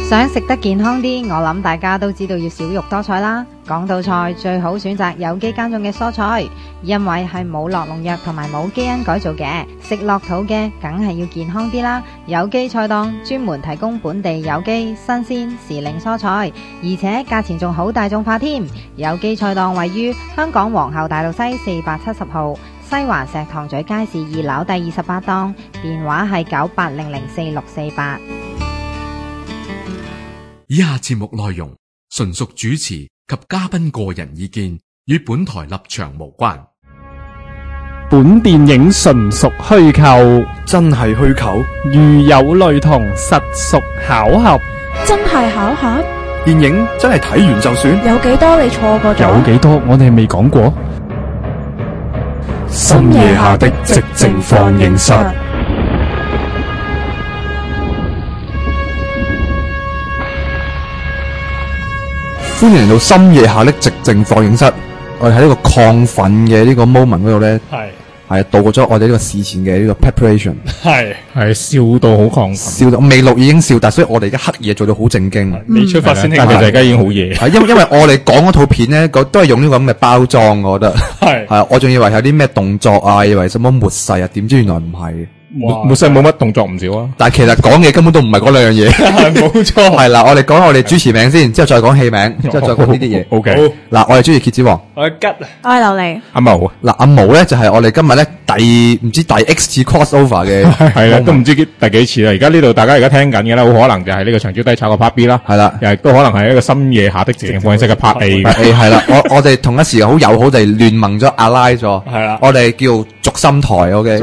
想食得健康啲，我諗大家都知道要少肉多菜啦。講到菜，最好選擇有機耕種嘅蔬菜，因為係冇落農藥同埋冇基因改造嘅，食落肚嘅梗係要健康啲啦。有機菜檔專門提供本地有機、新鮮、時令蔬菜，而且價錢仲好大眾化添。有機菜檔位於香港皇后大道西470號，西環石塘咀街市2樓第28檔，電話係98004648。 以下節目內容純屬主持及嘉賓個人意見，與本台立場無關。 本電影純屬虛構， 真係虛構？ 如有雷同，實屬巧合。 真係巧合？ 電影真係睇完就算？ 有幾多你錯過咗？ 有幾多我哋未講過？ 深夜下的寂靜放映室。歡迎嚟到深夜下的寂靜放映室。我哋喺呢個亢奮嘅呢個 moment 嗰度咧，係度過咗我哋呢個事前嘅呢個 preparation， 係笑到好亢奮， 笑到未錄已經笑，但所以我哋而家黑夜做到好正經， 未出發先興奮，但其實而家已經好夜。 係因為我哋講嗰套片咧，都係用呢個咁嘅包裝，我覺得係我仲以為有啲咩動作啊，以為什麼末世啊，點知原來唔係。 末世冇乜動作唔少啊， 但係其實講嘅根本都唔係嗰兩樣嘢。 係冇錯。 係啦，我哋講我哋主持名先，之後再講戲名，之後再講呢啲嘢。 OK。 嗱，我係主持蠍子王， 我係吉， 我係琉璃。 阿毛。 嗱，阿毛咧就係我哋今日咧唔知第 X 次 crossover 嘅， 係啦，都唔知第幾次啦。而家呢度大家而家聽緊嘅咧，好可能就係呢個長招低炒嘅 Part B 啦。 係啦， 又係都可能係一個深夜下的寂靜放映室嘅 Part A。 係啦，我哋同一時間好友好地聯盟咗 align 咗。係啦，我哋叫軸心台 ，OK。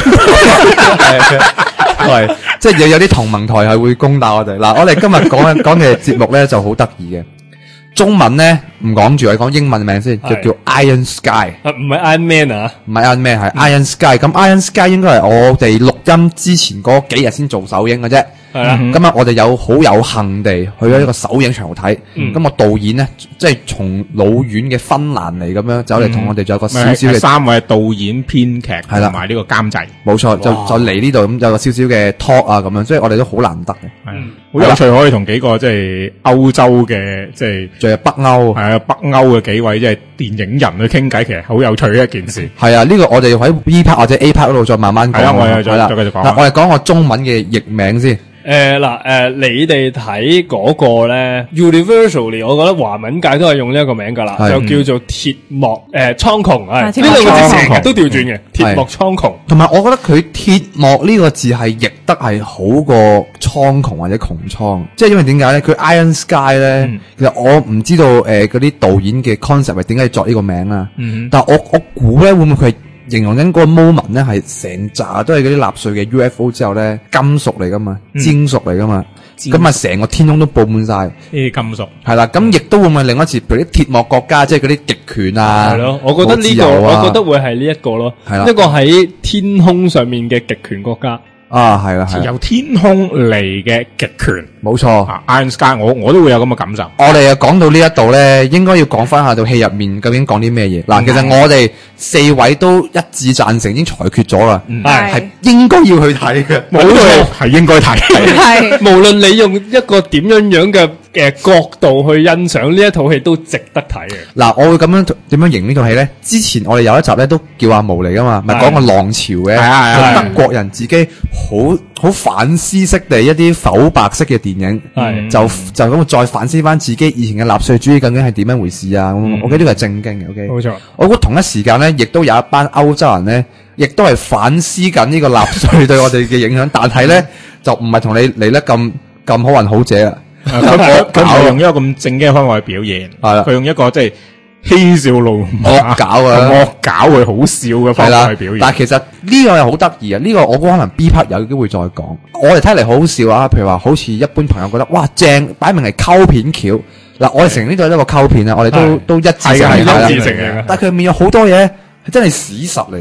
係，即係有啲同盟台係會攻打我哋。嗱，我哋今日講嘅節目咧就好得意嘅。中文咧唔講住，我講英文名先，就叫 Iron Sky。 唔係 Iron Man 啊？ 唔係 Iron Man，係 Iron Sky。咁 Iron Sky 應該係我哋錄音之前嗰幾日先做首映嘅啫。係啦。咁啊，我哋好有幸地去咗一個首映場度睇。咁個導演咧，即係從老遠嘅芬蘭嚟咁樣走嚟同我哋做一個少少嘅 3位導演、編劇同埋呢個監製。 冇錯，就嚟呢度咁有個少少嘅 talk 啊咁樣，所以我哋都好難得嘅。 好有趣，可以同幾個即係歐洲嘅即係。 仲有北歐， 係啊，北歐嘅幾位即係電影人去傾偈，其實好有趣嘅一件事。 係啊，呢個我哋要喺 B part 或者 A part 嗰度再慢慢講。係啦， 我哋再繼續講。 嗱，我哋講個中文嘅譯名先。 你哋睇嗰個咧 ，Universally， 我覺得華文界都係用呢一個名噶啦，就叫做鐵幕蒼穹，係呢兩個字成日都調轉嘅，鐵幕蒼穹。 同埋我覺得佢鐵幕呢個字係譯得係好過蒼穹或者穹蒼，即係因為點解咧？佢 Iron Sky 咧，其實我唔知道嗰啲導演嘅 concept 係點解要作呢個名啦。但係我估咧會唔會佢係形容緊嗰個 moment 咧，係成扎都係嗰啲納粹嘅 UFO 之後咧，金屬嚟噶嘛，金屬嚟噶嘛，咁啊成個天空都佈滿晒呢啲金屬。 係啦，咁亦都會唔會另一次，譬如啲鐵幕國家，即係嗰啲極權啊， 係咯，我覺得呢個，我覺得會係呢一個咯，一個喺天空上面嘅極權國家。 啊，係啦，係由天空嚟嘅極權， 冇錯。 Iron Sky，我都會有咁嘅感受。 我哋講到呢一度咧，應該要講翻下套戲入面究竟講啲咩嘢。嗱，其實我哋4位都一致贊成，已經裁決咗啦，係應該要去睇嘅， 冇錯，係應該睇。 係，無論你用一個點樣嘅角度去欣賞呢一套戲，都值得睇嘅。 嗱，我會咁樣點樣形容呢套戲咧？之前我哋有一集咧都叫阿毛嚟噶嘛，咪講個浪潮嘅，係德國人自己好反思式地一啲剖白式嘅電影，就咁再反思翻自己以前嘅納粹主義究竟係點樣回事啊？我記得呢個係正經嘅 ，OK， 冇錯。我估同一時間咧，亦都有一班歐洲人咧，亦都係反思緊呢個納粹對我哋嘅影響，但係咧就唔係同你嚟得咁好運好者啦。 佢唔係用一個咁正經嘅方法去表現，係啦，佢用一個即係嬉笑怒罵、 惡搞佢好笑嘅方法去表現。 但係其實呢個又好得意啊！呢個我估可能 B part 有機會再講。我哋睇嚟好好笑啊！譬如話，好似一般朋友覺得哇正，擺明係溝片橋。嗱，我哋承認呢度係一個溝片啊，我哋都一致承認啦。但係佢入面有好多嘢係真係史實嚟嘅喎。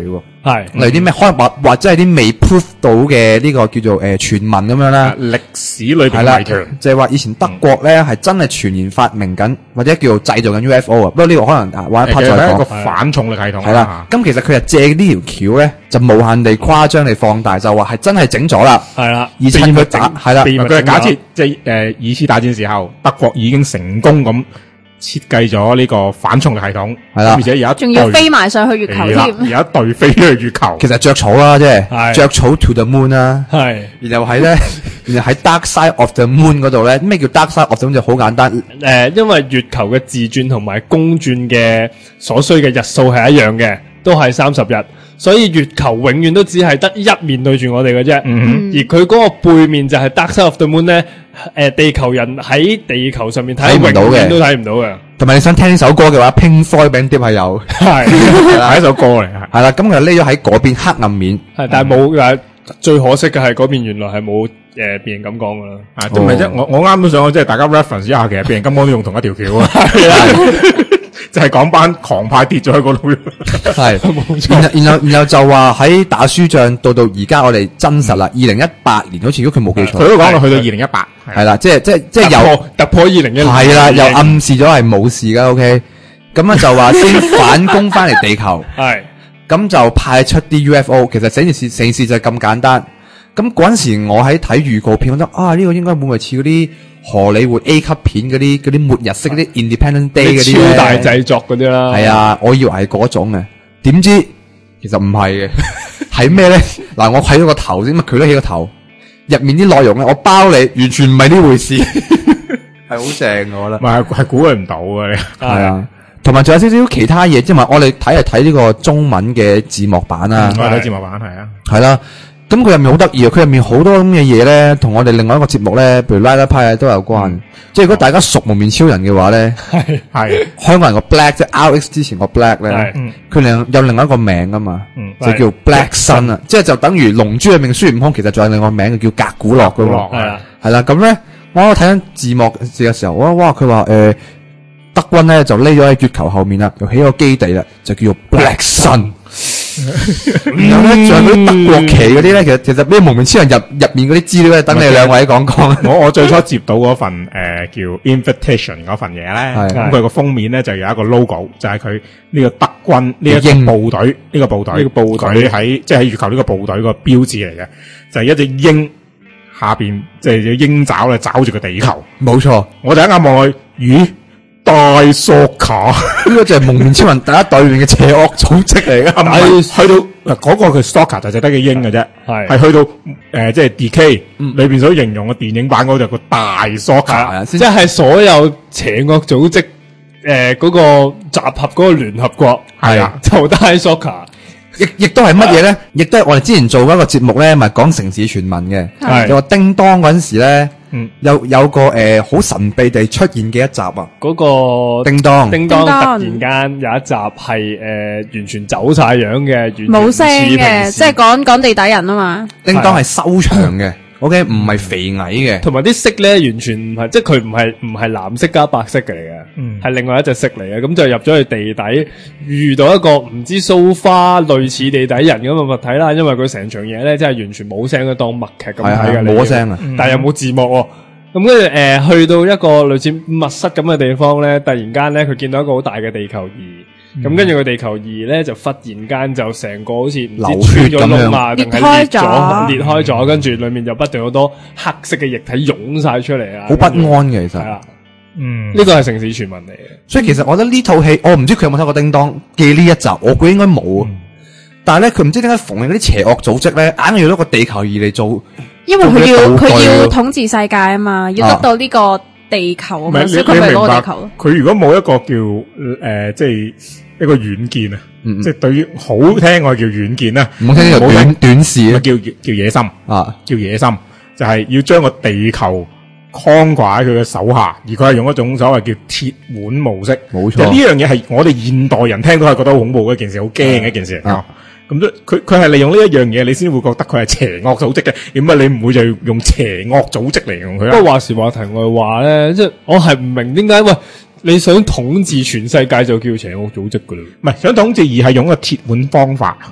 係例如啲咩可能或者係啲未 proof 到嘅呢個叫做傳聞咁樣啦。 歷史裏邊嘅謎團， 就係話以前德國咧係真係傳言發明緊或者叫做製造緊 UFO 啊。不過呢個可能玩一 part 再講。 一個反重力系統係啦。咁其實佢係借呢條橋咧，就無限地誇張地放大，就話係真係整咗啦。 係啦， 而趁佢打係啦， 佢係假設即係二次大戰時候德國已經成功咁設計咗呢個反重力系統， 係啦， 而且有一仲要飛埋上去月球添， 有一隊飛咗去月球。 其實着草啦，即係着草 to the moon 啦。 係， 然後喺咧，然後喺 Dark Side of the Moon 嗰度咧，咩叫 Dark Side of the Moon 就好簡單。 因為月球嘅自轉同埋公轉嘅所需嘅日數係一樣嘅，都係30日。所以月球永遠都只係得一面對住我哋嘅啫，而佢嗰個背面就係 Dark Side of the Moon 咧，地球人喺地球上面睇唔到嘅，都睇唔到嘅。 同埋你想聽呢首歌嘅話 ，Pink Floyd Band 碟係有， 係一首歌嚟， 係啦。咁佢匿咗喺嗰邊黑暗面， 係但係冇最可惜嘅係嗰邊原來係冇變形金剛噶啦， 都唔係啫。我啱都想即係大家 reference 一下，其實變形金剛都用同一條橋啊。就係講班狂派跌咗喺嗰度， 係冇錯。然後就話喺打輸仗到而家我哋真實啦，2018年好似如果佢冇記錯， 佢都講到去到2018， 係啦，即係又突破2010， 係啦，又暗示咗係冇事噶。OK， 咁啊就話先反攻翻嚟地球， 係咁就派出啲 UFO。其實成件事就係咁簡單。咁嗰陣時我喺睇預告片，我覺得呢個應該會唔會似嗰啲荷里活 A 級片嗰啲末日式嗰啲 Independent Day 嗰啲超大製作嗰啲啦。 係啊，我以為係嗰種嘅，點知其實唔係嘅，係咩咧？嗱，我睇咗個頭先，佢都起個頭，入面啲內容咧，我包你完全唔係呢回事，係好正嘅，我覺得。 唔係估佢唔到嘅， 係啊，同埋仲有少少其他嘢，即係話我哋睇呢個中文嘅字幕版啊， 我睇字幕版係啊， 係啦。咁佢入面好得意啊！佢入面好多咁嘅嘢咧，同我哋另外一個節目咧，譬如拉拉派都有關。即係如果大家熟蒙面超人嘅話咧，係香港人個 Black 即係 RX 之前個 Black 咧，佢有另外一個名噶嘛，就叫 Black Sun 啊，即係就等於龍珠入面孫悟空，其實仲有另外一個名叫格古洛噶喎。係啦，咁咧我睇緊字幕嘅時候，哇！佢話德軍咧就匿咗喺月球後面啦，又起個基地啦，就叫做 Black Sun。然後咧，仲有嗰啲德國旗嗰啲咧，其實咩蒙面超人入面嗰啲資料咧，等你兩位講講。 我最初接到嗰份叫 Invitation 嗰份嘢咧，咁佢個封面咧就有一個 logo，就係佢呢個德軍呢一個部隊，呢個部隊喺即係喺月球呢個部隊個標誌嚟嘅，就係一隻鷹下邊即係隻鷹爪咧抓住個地球。 冇錯， 我第一眼望去，咦？大索卡呢個就係蒙面超人第一隊裏面嘅邪惡組織嚟嘅， 係去到嗰個佢 Stalker 就得嘅鷹嘅啫，係去到即係 DK 裏邊所形容嘅電影版嗰就個大 Stalker， 即係所有邪惡組織嗰個集合嗰個聯合國係啊，就大 Stalker， 亦都係乜嘢咧？亦都係我哋之前做嗰個節目咧，咪講城市傳聞嘅，有個叮當嗰陣時咧。有個好神秘地出現嘅一集啊， 嗰個叮當突然間有一集係完全走晒樣嘅， 冇聲嘅，即係講地底人啊嘛。 叮當係修長嘅，OK， 唔係肥矮嘅， 同埋啲色咧完全唔係，即係佢唔係藍色加白色嘅嚟嘅，係另外一隻色嚟嘅。咁就入咗去地底，遇到一個唔知蘇花類似地底人咁嘅物體啦。因為佢成場嘢咧，真係完全冇聲嘅，當默劇咁睇嘅， 冇聲啊， 但係又冇字幕喎。咁跟住去到一個類似密室咁嘅地方咧，突然間咧佢見到一個好大嘅地球儀，咁跟住個地球儀咧就忽然間就成個好似唔知穿咗窿啊，定係裂開咗，跟住裏面就不斷好多黑色嘅液體湧晒出嚟啊， 好不安嘅其實。 係啦，呢個係城市傳聞嚟嘅。 所以其實我覺得呢套戲，我唔知佢有冇睇過叮當嘅呢一集，我估應該冇。但係咧，佢唔知點解逢係嗰啲邪惡組織咧，硬係要攞個地球儀嚟做。 因為佢要統治世界啊嘛，要得到呢個地球啊嘛，所以佢咪攞地球咯。 佢如果冇一個叫即係一個軟件啊，即係對於好聽我叫軟件啦， 唔好聽呢個短視， 叫野心啊，叫野心，就係要將個地球框掛喺佢嘅手下，而佢係用一種所謂叫鐵腕模式。冇錯，呢樣嘢係我哋現代人聽到係覺得好恐怖嘅一件事，好驚嘅一件事嚟。咁都佢係利用呢一樣嘢，你先會覺得佢係邪惡組織嘅。點解你唔會就用邪惡組織嚟用佢？ 不過話時話題外話咧，即係我係唔明點解喂你想統治全世界就叫邪惡組織噶啦？ 唔係想統治，而係用一個鐵腕方法。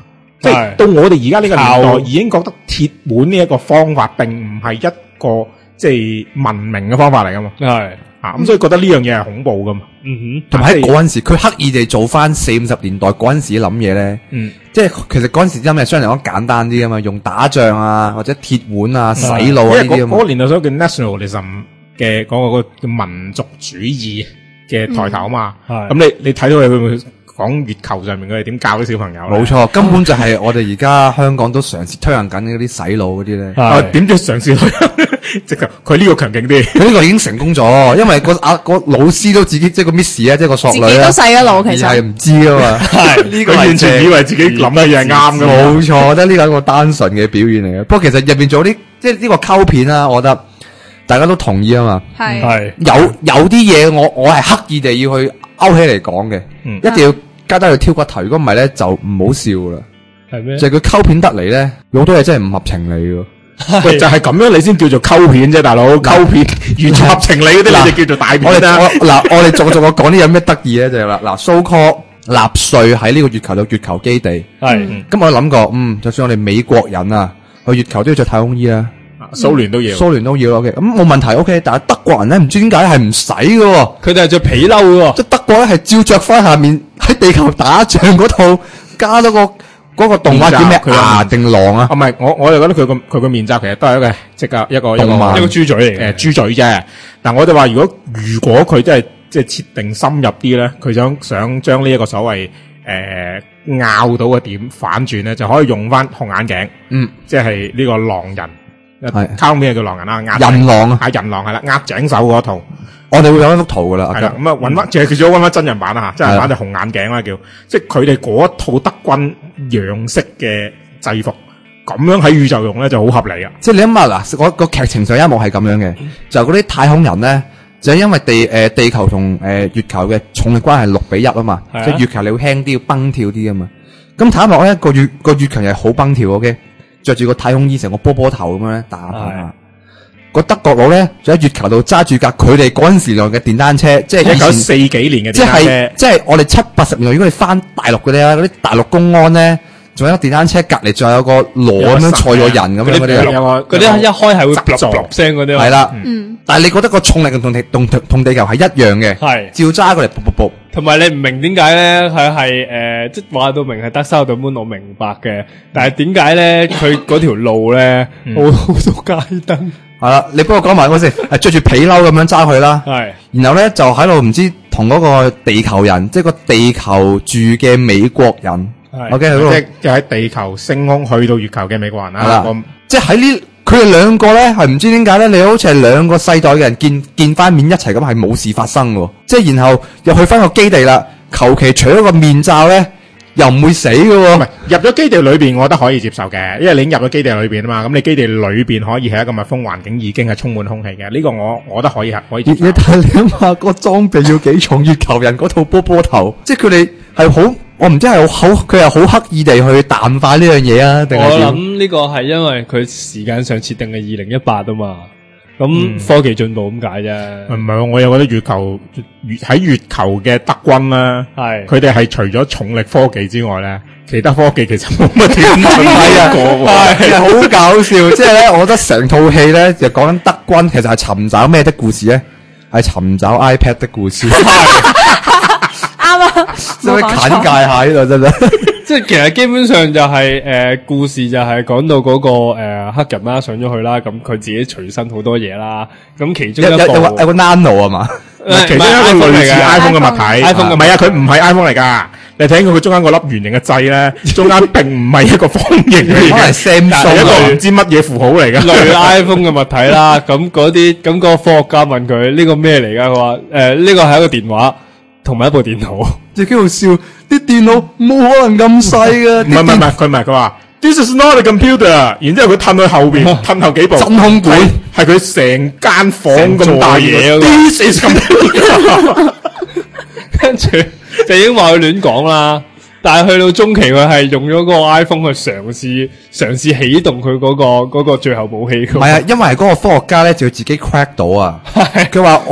即係到我哋而家呢個年代已經覺得鐵腕呢一個方法並唔係一個即係文明嘅方法嚟噶嘛。係咁所以覺得呢樣嘢係恐怖噶嘛。 同埋喺嗰陣時，佢刻意地做翻40-50年代嗰陣時諗嘢咧。即係其實嗰陣時因為相對嚟講簡單啲噶嘛，用打仗啊或者鐵腕啊洗腦啊呢啲啊嘛。 嗰個年代所謂叫 nationalism 嘅嗰個叫民族主義嘅抬頭啊嘛。咁你睇到佢會唔會講月球上面佢哋點教啲小朋友？ 冇錯，根本就係我哋而家香港都嘗試推行緊嗰啲洗腦嗰啲咧。 點知嘗試推行？直頭佢呢個強勁啲， 佢呢個已經成功咗，因為個老師都自己即係個 Miss 啊，即係個索女自己都洗咗腦，其實係唔知啊嘛。係呢個完全以為自己諗嘅嘢係啱嘅。 冇錯，我覺得呢個係一個單純嘅表現嚟嘅。不過其實入邊做啲即係呢個溝片啦，我覺得大家都同意啊嘛。 係有啲嘢我係刻意地要去勾起嚟講嘅，一定要加低去挑骨頭。如果唔係咧，就唔好笑啦。係咩？就係佢溝片得嚟咧，有好多嘢真係唔合情理嘅。 喂，就係咁樣你先叫做溝片啫，大佬。溝片完全合情理嗰啲，你就叫做大片啦。 我哋逐個講啲有咩得意咧，就係啦。嗱，so call 納粹喺呢個月球度月球基地，係。咁我諗過，就算我哋美國人啊去月球都要着太空衣啦， 蘇聯都要 ，OK。咁冇問題 ，OK。但係德國人咧唔知點解係唔使嘅， 佢哋係着皮褸嘅。 即係德國咧係照着翻下面喺地球打仗嗰套加多嗰個動畫叫咩牙定狼啊？ 唔係，我就覺得佢個面罩其實都係一個豬嘴嚟嘅，豬嘴啫。但我哋話如果佢真係即係設定深入啲咧，佢想將呢一個所謂拗到嘅點反轉咧，就可以用翻紅眼鏡，即係呢個狼人，靠咩叫狼人啊？ 人狼啊， 人狼係啦，壓井手嗰套。 我哋會有一幅圖噶啦， 係啦，咁揾翻，其實佢最好揾翻真人版啦吓，真人版就紅眼鏡啦叫，即係佢哋嗰一套德軍樣式嘅制服，咁樣喺宇宙用咧就好合理啊！ 即係你諗下嗱，個劇情上一幕係咁樣嘅，就嗰啲太空人咧，就因為地球同月球嘅重力關係6:1啊嘛，即係月球你會輕啲，要蹦跳啲啊嘛，咁坦白咧個月球係好蹦跳嘅，着住個太空衣成個波頭咁樣咧打下。個德國佬咧，就喺月球度揸住架佢哋嗰陣時用嘅電單車，即係 1940幾年嘅電單車， 即係我哋70-80年代，如果你翻大陸嗰啲啊，嗰啲大陸公安咧，仲有一個電單車隔籬，仲有個螺咁樣載咗人咁樣嗰啲， 嗰啲一開係會噥噥聲嗰啲， 係啦，但係你覺得個重力同地球係一樣嘅， 係照揸過嚟，卟。 同埋你唔明點解咧？佢係即係話到明係得收到門，我明白嘅。但係點解咧？佢嗰條路咧好多街燈。 係啦，你幫我講埋嗰先，係着住皮褸咁樣揸佢啦。係，然後咧就喺度唔知同嗰個地球人，即係個地球住嘅美國人。係 ，OK， 即係喺地球升空去到月球嘅美國人啦。係啦， 即係喺呢，佢哋兩個咧係唔知點解咧，你好似係兩個世代嘅人見翻面一齊咁，係冇事發生嘅。即係然後又去翻個基地啦，求其除咗個面罩咧。又唔會死嘅喎，唔係入咗基地裏邊，我覺得可以接受嘅，因為你已經入咗基地裏邊啊嘛，咁你基地裏邊可以係一個密封環境，已經係充滿空氣嘅，呢個我覺得可以接受。 你諗下個裝備要幾重？月球人嗰套波頭，即係佢哋係好，我唔知係好，佢係好刻意地去淡化呢樣嘢啊？定係點？ 我諗呢個係因為佢時間上設定係2018啊嘛。咁科技進步咁解啫， 唔係，我又覺得喺月球嘅德軍啦，係佢哋係除咗重力科技之外咧，其他科技其實冇乜點進步過， 係好搞笑。即係咧，我覺得成套戲咧就講緊德軍，其實係尋找咩的故事咧？係尋找 iPad 的故事。 啱啊， 即係簡介下呢度真係。 即係其實基本上就係故事就係講到嗰個黑人啦上咗去啦，咁佢自己隨身好多嘢啦，咁其中一部有個 Nano 啊嘛， 其中一個類似 iPhone 嘅物體 ，iPhone 嘅唔係啊，佢唔係 iPhone 嚟㗎。你睇佢中間個粒圓形嘅掣咧，中間並唔係一個方形嘅， 可能係 Samsung 係一個唔知乜嘢符號嚟㗎， 類 iPhone 嘅物體啦。咁嗰個科學家問佢呢個咩嚟㗎？佢話呢個係一個電話同埋一部電腦。 最幾好笑，啲電腦冇可能咁細㗎。 唔係，佢話 This is not a computer。然之後佢褪去後邊，褪後幾步， 真空管係佢成間房咁大嘢。This is computer。 跟住就已經話佢亂講啦。但係去到中期，佢係用咗嗰個 iPhone 去嘗試啟動佢嗰個最後武器。 唔係啊，因為嗰個科學家咧就要自己 crack 到啊。佢話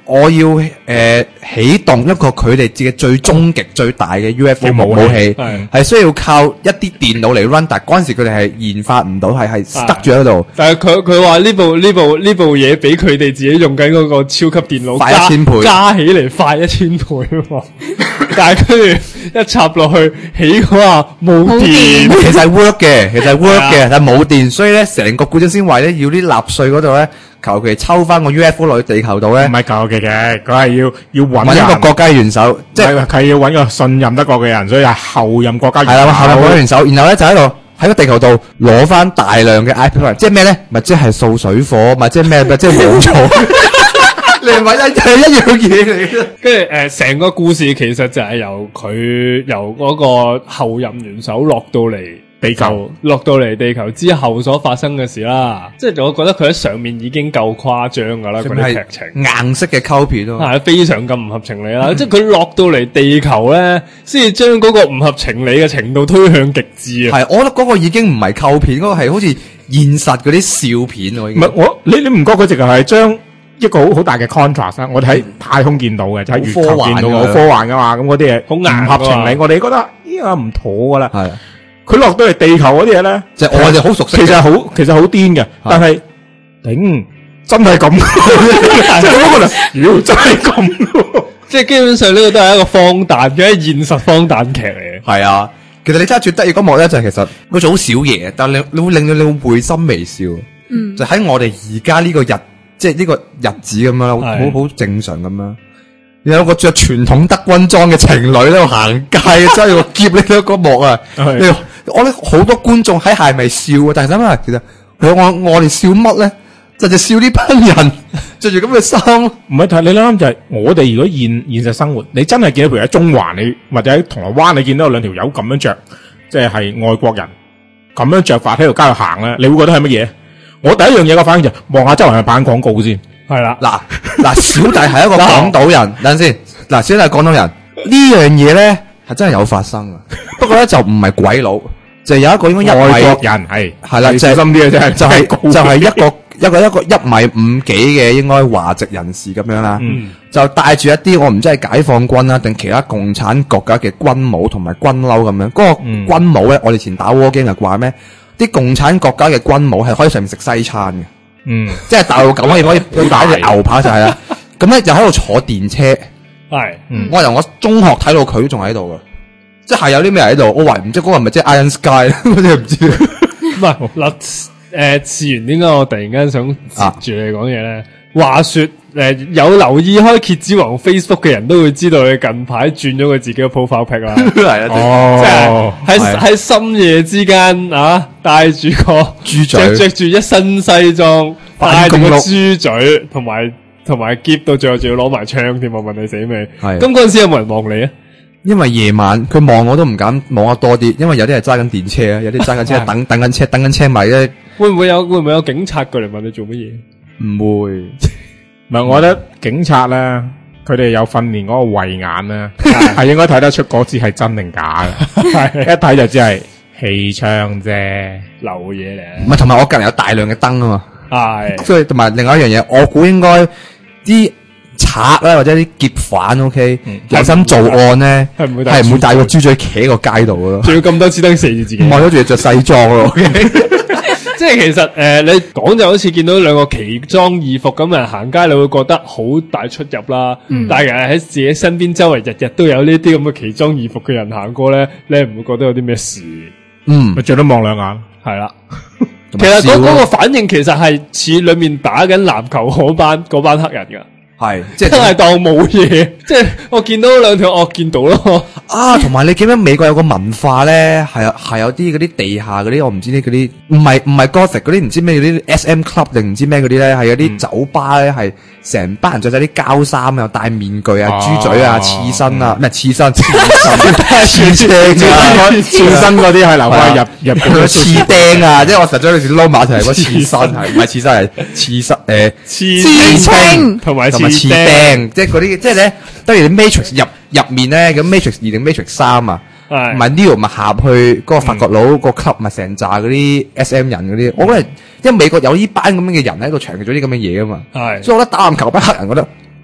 我要起動一個佢哋自己最終極最大嘅 UFO 武器，係需要靠一啲電腦嚟 run， 但係嗰陣時佢哋係研發唔到，係塞住喺度。 但係佢話呢部嘢比佢哋自己用緊嗰個超級電腦快1000倍， 加起嚟快1000倍啊嘛！但係跟住一插落去起嗰下冇電， 其實係 work 嘅，但係冇電，所以咧成個古箏先話咧要啲納粹嗰度咧。求其抽翻個 UFO 落去地球度咧， 唔係求其嘅，佢係要揾一個國家元首，即係佢要揾個信任得過嘅人，所以係後任國家元首。 係啦，後任國家元首，然後咧就喺度喺個地球度攞翻大量嘅 IP， 即係咩咧？咪即係掃水火，咪即係咩？咪即係冇錯。你係咪一樣嘢嚟嘅？ 跟住成個故事其實就係由嗰個後任元首落到嚟地球之後所發生嘅事啦，即係我覺得佢喺上面已經夠誇張噶啦，嗰啲劇情硬式嘅溝片咯， 係非常咁唔合情理啦。即係佢落到嚟地球咧，先至將嗰個唔合情理嘅程度推向極致啊！ 係，我覺得嗰個已經唔係溝片，嗰個係好似現實嗰啲笑片咯。 唔係你唔覺佢直頭係將一個好大嘅 contrast 啊！我哋喺太空見到嘅，就喺月球見到好科幻噶嘛，咁嗰啲嘢好唔合情理，我哋覺得呢個唔妥噶啦。係。佢落到嚟地球嗰啲嘢咧， 就我哋好熟悉， 其實好癲嘅，但係頂真係咁，即係嗰個就，真係咁， 即係基本上呢個都係一個荒誕嘅現實荒誕劇嚟嘅。 係啊，其實你真係最得意嗰幕咧，就係其實佢做好少嘢，但係你會令到你會會心微笑。就喺我哋而家呢個日，即係呢個日子咁樣，好正常咁樣。有個着傳統德軍裝嘅情侶喺度行街，真係個劫呢個幕啊！我咧好多觀眾喺下面笑啊，但係諗下其實我哋笑乜咧？就笑呢班人着住咁嘅衫。 唔係，但係你諗就係我哋如果現實生活，你真係見到譬如喺中環你或者喺銅鑼灣，你見到有兩條友咁樣着，即係外國人咁樣着法喺條街度行咧，你會覺得係乜嘢？我第一樣嘢個反應就望下周圍係咪扮廣告先。 係啦， 嗱，小弟係一個港島人，等陣先。嗱，小弟係廣島人，呢樣嘢咧係真係有發生嘅。不過咧就唔係鬼佬，就有一個應該外國人係啦，小心啲嘅啫， 就係一個1.5米幾嘅應該華籍人士咁樣啦。就帶住一啲我唔知係解放軍啦定其他共產國家嘅軍帽同埋軍褸咁樣。嗰個軍帽咧，我哋以前打 war game 係掛咩？啲共產國家嘅軍帽係可以上面食西餐嘅。即係大到咁可以打隻牛扒就係啦。咁咧就喺度坐電車。係，我由我中學睇到佢都仲喺度噶，即係有啲咩喺度，我懷唔知嗰個係咪即係 Iron Sky 我真係唔知。 唔係嗱，次元點解我突然間想接住你講嘢咧？話說有留意開蠍子王 Facebook 嘅人都會知道佢近排轉咗佢自己嘅 profile pic 啦。係啊，即係喺深夜之間啊，帶住個豬嘴，着住一身西裝，帶住個豬嘴，同埋夾到最後仲要攞埋槍添，我問你死未？係。咁嗰陣時有冇人望你啊？ 因為夜晚佢望我都唔敢望得多啲，因為有啲係揸緊電車啊，有啲揸緊車等緊車咪咧。會唔會有警察過嚟問你做乜嘢？唔會。 唔係，我覺得警察咧，佢哋有訓練嗰個慧眼咧，係應該睇得出嗰支係真定假嘅。一睇就知係氣槍啫， 流嘢嚟。 唔係，同埋我隔籬有大量嘅燈啊嘛。 係。 所以同埋另外一樣嘢，我估應該啲賊啦或者啲劫犯 ，OK， 有心做案咧，係唔會帶個豬嘴企喺個街度噶咯。 仲要咁多支燈射住自己。 唔係，仲要着西裝咯。 即係其實你講就好似見到兩個奇裝異服咁啊行街，你會覺得好大出入啦。但係喺自己身邊周圍日日都有呢啲咁嘅奇裝異服嘅人行過咧，你唔會覺得有啲咩事？ 咪最多望兩眼， 係啦。其實嗰個反應其實係似裏面打緊籃球嗰班黑人噶。 係，即係真係當冇嘢，即係我見到兩條，我見到咯。 啊，同埋你記得美國有個文化咧，係有啲嗰啲地下嗰啲，我唔知啲嗰啲，唔係 Gothic 嗰啲，唔知咩嗰啲 SM club 定唔知咩嗰啲咧，係有啲酒吧咧，係成班人着晒啲膠衫啊，戴面具啊，豬嘴啊，刺身啊，咩刺身，刺青啊，刺身嗰啲係留翻入刺釘啊，即係我實在有時撈埋一齊嗰刺身係，唔係刺身係刺身刺青同埋。刺釘，即係嗰啲，即係咧，當然你 Matrix 入面咧，咁 Matrix 2定 Matrix 3啊，唔係 Neo 咪下去嗰個法國佬個 club 咪成扎嗰啲 SM 人嗰啲，我覺得因為美國有呢班咁樣嘅人喺度長期做啲咁嘅嘢啊嘛，所以我覺得打籃球班黑人覺得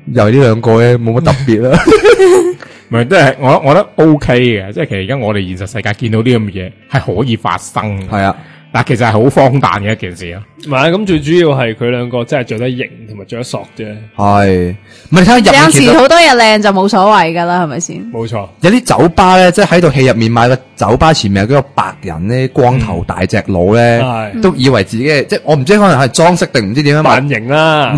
又係呢兩個咧，冇乜特別啦。 唔係，即係我覺得 OK 嘅，即係其實而家我哋現實世界見到啲咁嘅嘢係可以發生嘅。 係啊， 但其實係好荒誕嘅一件事啊。 唔係咁，最主要係佢兩個真係着得型同埋着得索啫。 係，唔係你睇下入面有時好多嘢靚就冇所謂噶啦，係咪先？ 冇錯， 有啲酒吧咧，即係喺套戲入面買個酒吧前面有嗰個白人咧，光頭大隻佬咧，都以為自己即係我唔知可能係裝飾定唔知點樣扮型啦，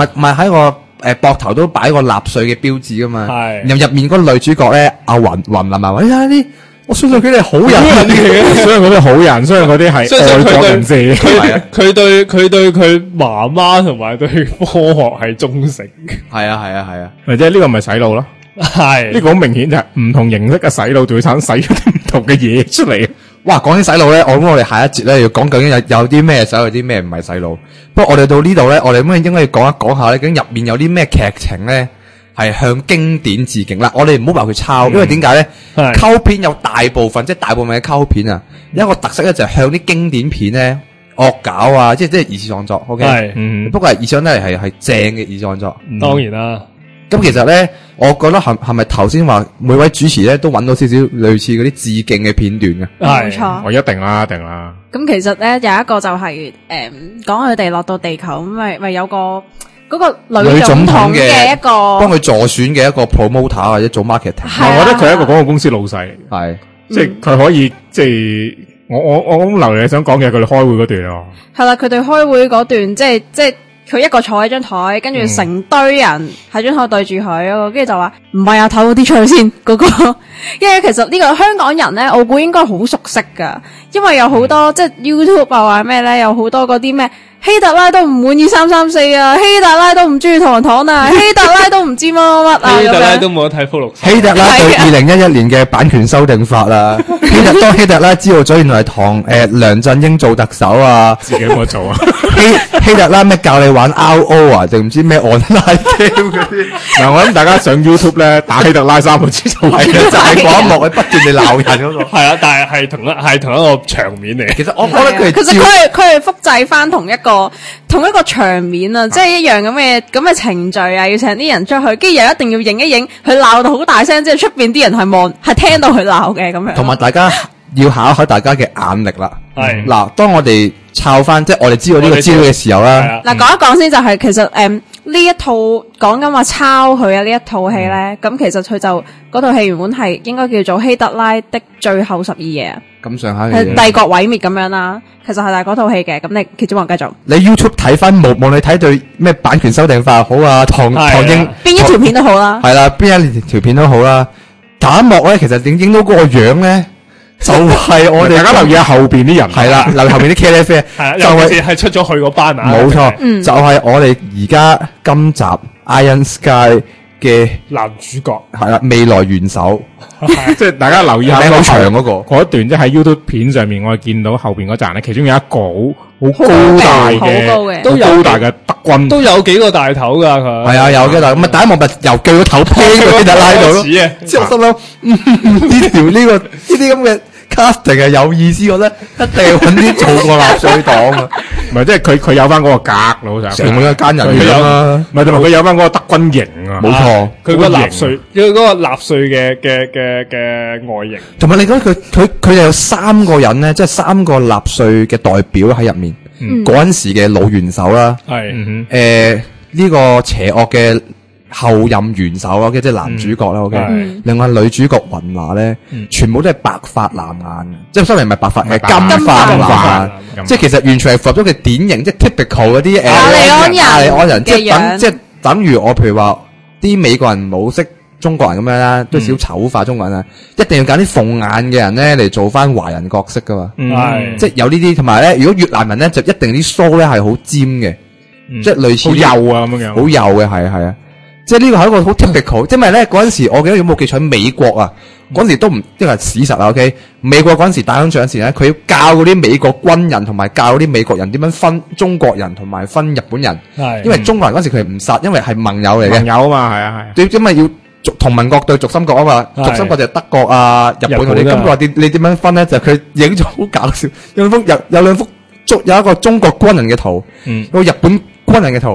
相信嗰啲好人，相信嗰啲係愛國人士。 佢對佢媽媽同埋對科學係忠誠。 係啊， 咪即係呢個咪洗腦咯。係呢個好明顯就係唔同形式嘅洗腦，就會產生洗咗啲唔同嘅嘢出嚟。 哇，講起洗腦咧，我諗我哋下一節咧要講究竟有啲咩洗腦，有啲咩唔係洗腦。不過我哋到呢度咧，我哋應該要講一講下咧，究竟入面有啲咩劇情咧？係向經典致敬啦，我哋唔好話佢抄，因為點解咧？溝片有大部分，即係大部分嘅溝片啊，有一個特色咧就係向啲經典片咧惡搞啊，即係二次創作。OK，不過係二次創作係正嘅二次創作。 當然啦。 咁其實咧，我覺得係咪頭先話每位主持咧都揾到少少類似嗰啲致敬嘅片段嘅？ 冇錯， 我一定啦，一定啦。 咁其實咧有一個就係講佢哋落到地球咁，咪有個。嗰個女總統嘅一個幫佢助選嘅一個 promoter 或者做 marketing， 我覺得佢係一個廣告公司老細， 係即係佢可以即係我咁留你想講嘅佢哋開會嗰段啊，係啦，佢哋開會嗰段即係佢一個坐喺張台，跟住成堆人喺張台對住佢，跟住就話唔係啊，唞啲出去先嗰個，因為其實呢個香港人咧，我估應該好熟悉噶，因為有好多即係 YouTube 啊話咩咧，有好多嗰啲咩。希特拉都唔滿意334啊，希特拉都唔中意糖糖啊，希特拉都唔知乜乜啊， 希特拉都冇得睇福祿壽。 希特拉對2011年嘅版權修訂法啊，當希特拉知道咗原來係梁振英做特首啊， 自己冇做啊。 希特拉咩教你玩 RO 啊，定唔知咩 online game 嗰啲。 嗱，我諗大家上 YouTube 咧打希特拉3個字就係就係嗰一幕，佢不斷地鬧人嗰個。 係啊，但係同一個場面嚟。 其實我覺得其實佢係複製翻同一個場面啊，即係一樣咁嘅程序啊，要請啲人出去，跟住又一定要影一影，佢鬧到好大聲，即係出邊啲人係聽到佢鬧嘅咁樣。 同埋大家要考一考大家嘅眼力啦。係嗱，當我哋抄翻，即係我哋知道呢個資料嘅時候啦。 嗱，講一講先，就係其實呢一套講緊話抄佢啊呢一套戲咧，咁其實佢就嗰套戲原本係應該叫做希特拉的最後12夜啊。 咁上下係帝國毀滅咁樣啦，其實係嗰套戲嘅。咁你其中話繼續， 你 YouTube 睇翻無論你睇對咩版權修訂法好啊，唐英邊一條片都好啦， 係啦，邊一條片都好啦。第一幕咧，其實影到嗰個樣咧，就係我哋大家留意下後邊啲人， 係啦，留意後邊啲茄喱啡， 就係出咗去嗰班啊， 冇錯，就係我哋而家今集 Iron Sky 嘅男主角， 係啦，未來元首。 即係大家留意下好長嗰一段，即係喺 YouTube 片上面，我哋見到後邊嗰站咧，其中有一個好高大嘅， 都有高大嘅德軍， 都有幾個大頭噶佢。 係啊，有嘅，但係咁啊，第一幕咪由鋸個頭劈嗰啲就拉到咯。之後我心諗呢條呢啲咁嘅 casting 係有意思，我覺得一定係揾啲做過納粹黨啊。 唔係，即係佢有翻嗰個格老實， 成個一奸人嚟啦。 唔係，同埋佢有翻嗰個德軍型啊。 冇錯， 佢個納粹，佢嗰個納粹嘅外形。 同埋你講佢有3個人咧，即係3個納粹嘅代表喺入面。嗰陣時嘅老元首啦，係呢個邪惡嘅後任元首啦，即係男主角啦。OK，另外女主角雲娜咧，全部都係白髮藍眼，即係雖然唔係白髮，係金髮藍眼，即係其實完全係符合咗佢典型，即係 typical 嗰啲亞利安人，即係等於我譬如話啲美國人冇識中國人咁樣啦，都少醜化中國人啦，一定要揀啲鳳眼嘅人咧嚟做翻華人角色噶嘛，即係有呢啲，同埋咧，如果越南人咧就一定啲鬚咧係好尖嘅，即係類似好幼啊咁樣， 好幼嘅係啊。即係呢個係一個好 typical，因為咧嗰陣時我記得有冇記錯，美國啊嗰陣時都唔，即係史實啊 ，OK， 美國嗰陣時打緊仗嗰時咧，佢要教嗰啲美國軍人同埋教嗰啲美國人點樣分中國人同埋分日本人，因為中國人嗰陣時佢係唔殺，因為係盟友嚟嘅， 盟友啊嘛，係啊係， 因為要同盟國對軸心國啊嘛，軸心國就係德國啊、日本嗰啲，咁佢話你點樣分咧？就佢影咗好搞笑，有兩幅有一個中國軍人嘅圖，有個日本軍人嘅圖。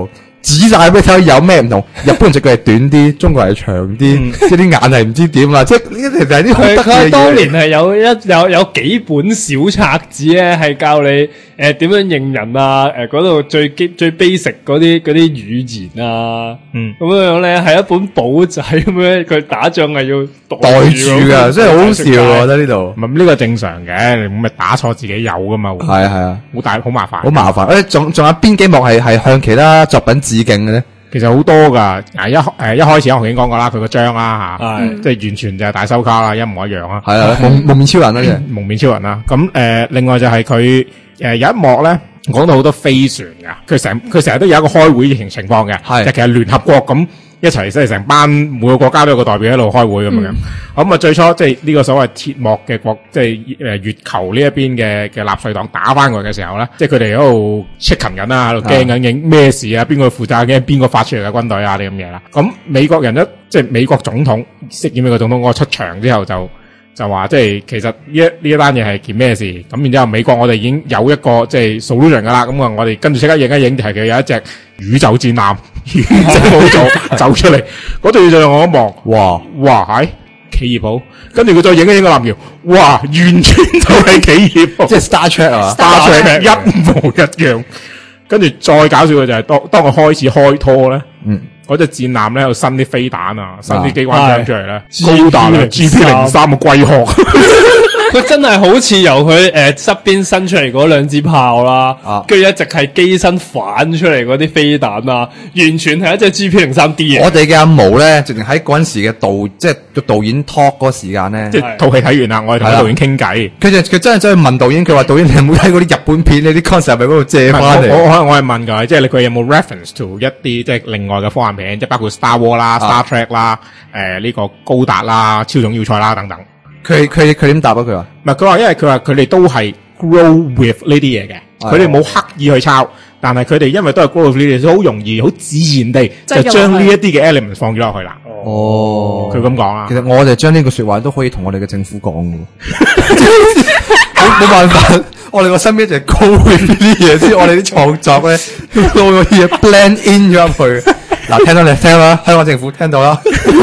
指晒俾你睇有咩唔同。日本人隻腳係短啲，中國人係長啲，即係啲眼係唔知點啦。即係呢啲係啲好得意嘅嘢。 佢當年係有幾本小冊子咧，係教你點樣認人啊，嗰度最 basic 嗰啲語言啊，咁樣咧係一本簿仔咁樣，佢打仗係要袋住噶，真係好笑啊！我覺得呢度唔係呢個正常嘅，你咪打錯自己有噶嘛。 係啊， 好麻煩， 好麻煩。仲有邊幾幕係向其他作品致敬嘅咧？ 其實好多噶，一開始我已經講過啦，佢個章啦吓，即係完全就係大收卡啦，一模一樣啊。 係啊，蒙面超人啦， 蒙面超人啦。咁另外就係佢有一幕咧，講到好多飛船噶，佢成日都有一個開會情況嘅，就其實聯合國咁一齊即係成班每個國家都有個代表喺度開會咁樣。咁啊最初即係呢個所謂鐵幕嘅國，即係月球呢一邊嘅納粹黨打翻過嚟嘅時候咧，即係佢哋喺度 check 緊啦，喺度驚緊咩事啊，邊個負責嘅，邊個發出嚟嘅軍隊啊啲咁嘢啦。咁美國人即係美國總統飾演美國總統嗰個出場之後就話即係其實呢一單嘢係件咩事，咁然之後美國我哋已經有一個即係 solution 噶啦，咁啊我哋跟住即刻影一影，係佢有一隻宇宙戰艦即係冇走出嚟，嗰度就我一望，哇係企業號，跟住佢再影一影個艦橋，哇完全就係企業號， 即係 Star Trek 啊 ，Star Trek 一模一樣，跟住再搞笑嘅就係當佢開始開拖咧，嗰隻戰艦咧，喺度伸啲飛彈啊，伸啲機關槍出嚟咧，高達啊 GP03 嘅龜殼， 佢真係好似由佢側邊伸出嚟嗰兩支炮啦，跟住一直係機身反出嚟嗰啲飛彈啊，完全係一隻 GP03D 嘅。 我哋嘅阿毛咧，直情喺嗰陣時嘅即係個導演 talk 嗰個時間咧， 即係套戲睇完啦，我哋同導演傾偈， 佢真係走去問導演，佢話導演你有冇睇嗰啲日本片？你啲 concept 係咪嗰度借翻嚟？ 我係問佢，即係佢有冇 reference to 一啲即係另外嘅科幻片，即係包括 Star War 啦、Star Trek 啦、呢個高達啦、超種要塞啦等等。 佢點答啊？佢話唔係，佢話因為佢話佢哋都係 grow with 呢啲嘢嘅，佢哋冇刻意去抄，但係佢哋因為都係 grow with 呢啲，所以好容易好自然地就將呢一啲嘅 element 放咗落去啦。 哦， 佢咁講啦。 其實我哋將呢個說話都可以同我哋嘅政府講嘅，冇辦法，我哋個身邊就係 grow with 呢啲嘢，所以我哋啲創作咧都可以 blend in 咗入去。嗱，聽到你聽啦，香港政府聽到啦。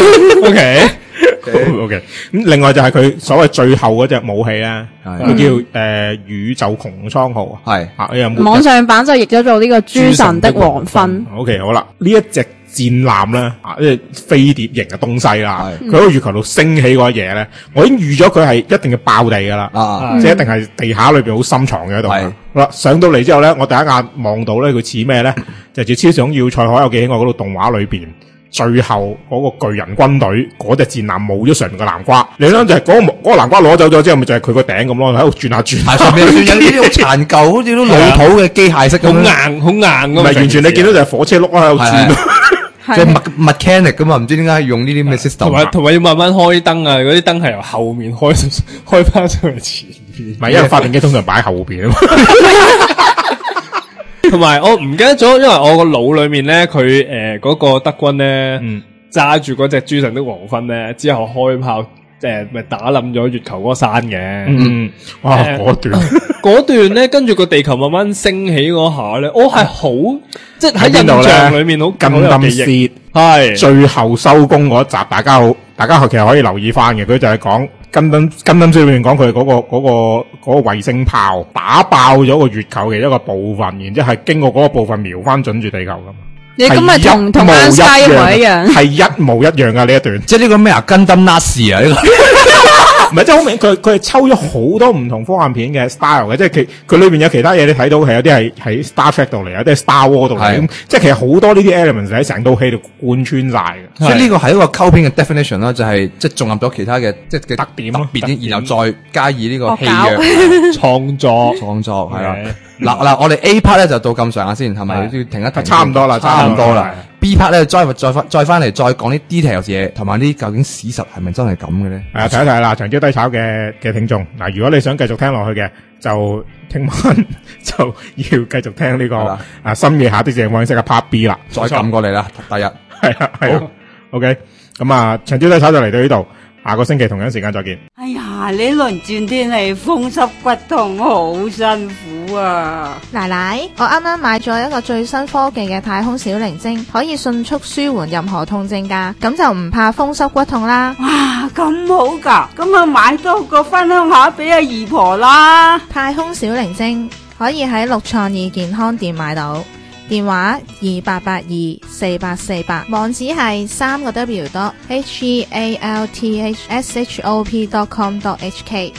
OK。咁另外就係佢所謂最後嗰隻武器咧，佢叫宇宙穹蒼號，係網上版就譯咗做呢個諸神的黃昏。 OK， 好啦，呢一隻戰艦咧，即係飛碟型嘅東西啦，佢喺個月球度升起嗰嘢咧，我已經預咗佢係一定要爆地噶啦，即係一定係地下裏邊好深藏嘅喺度。好啦，上到嚟之後咧，我第一眼望到咧，佢似咩咧？就似超想要塞海有記喺我嗰度動畫裏邊。最後嗰個巨人軍隊嗰隻戰艦冇咗上面個南瓜，你諗就係嗰個南瓜攞走咗之後，咪就係佢個頂咁咯，喺度轉下轉。 上面有啲好殘舊，好似都老土嘅機械式咁， 好硬咁。 唔係完全你見到就係火車轆喺度轉， 即係 mechanic 噶嘛，唔知點解用呢啲咩 system。 同埋要慢慢開燈啊，嗰啲燈係由後面開翻上去前面。 唔係因為發電機通常擺喺後邊啊嘛。 同埋我唔記得咗，因為我個腦裏面咧，佢嗰個德軍咧揸住嗰隻諸神的黃昏咧，之後開炮咪打冧咗月球嗰個山嘅。 哇！ 嗰段咧，跟住個地球慢慢升起嗰下咧，我係好即係喺印象裏面好近冧蝕，係最後收工嗰一集，大家其實可以留意翻嘅，佢就係講。跟燈書裏面講佢嗰個衛星炮打爆咗個月球嘅一個部分，然之後係經過嗰個部分瞄翻準住地球噶嘛。 你咁咪同 Sky 一模一樣， 係一模一樣噶呢一段。 即係呢個咩啊？跟燈 Nazi 啊呢個。 唔係，即係好明，佢係抽咗好多唔同科幻片嘅 style 嘅，即係佢裏邊有其他嘢你睇到係有啲係喺 Star Trek 度嚟，有啲係 Star War 度嚟，咁即係其實好多呢啲 elements 喺成套戲度貫穿晒嘅。 所以呢個係一個溝片嘅 definition 啦，就係即係綜合咗其他嘅即係嘅特點，然後再加以呢個戲謔創作係啦。嗱，我哋 A part 咧就到咁上下先，係咪要停一停？ 差唔多啦。 B part 咧再翻嚟再講啲 details 嘢，同埋啲究竟史實係咪真係咁嘅咧？ 係啊，睇一睇啦，長招低炒嘅聽眾嗱，如果你想繼續聽落去嘅，就聽晚就要繼續聽呢個深夜下的正方式嘅 Part B 啦， 再撳過嚟啦，第日係啊，OK，咁長招低炒就嚟到呢度。 下個星期同樣時間再見。 哎呀，呢輪轉天氣風濕骨痛好辛苦啊！ 奶奶，我啱啱買咗一個最新科技嘅太空小靈精，可以迅速舒緩任何痛症㗎，咁就唔怕風濕骨痛啦。 哇，咁好㗎，咁啊買多個分享下俾阿姨婆啦。 太空小靈精可以喺六創意健康店買到，電話28824848，網址係3個W.healthshop.com.hk。